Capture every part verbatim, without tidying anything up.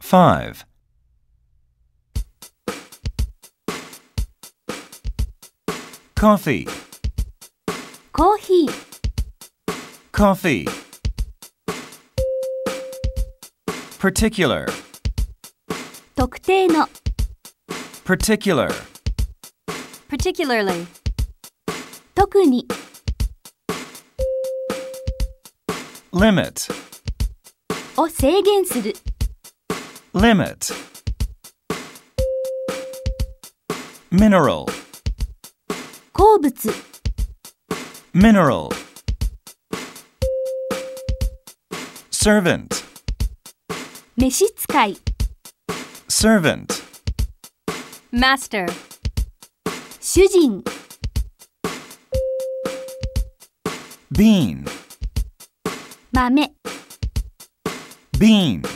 Five. Coffee. コーヒー、 Coffee. Particular. 特定の、 Particular. particularly, 特に、 Limit. を制限する、 Limit. Mineral. 鉱物、 Mineral. Servant. 召使い、 Servant. master, 主人、 Bean. 豆、 Bean.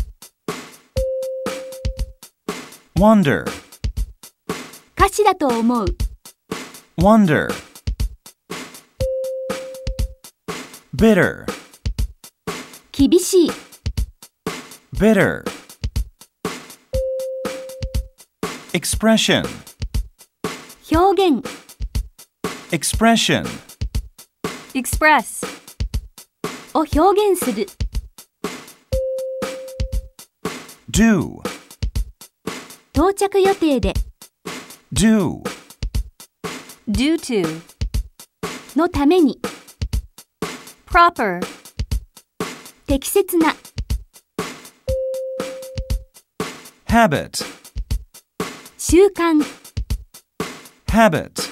Wonder. 歌詞だと思う、 Wonder. Bitter. 厳しい、 Bitter. Expression. 表現、 Expression. express, を表現する、 Do. 到着予定で、 Do. due to, のために、 proper, 適切な、 Habit. 習慣、 Habit.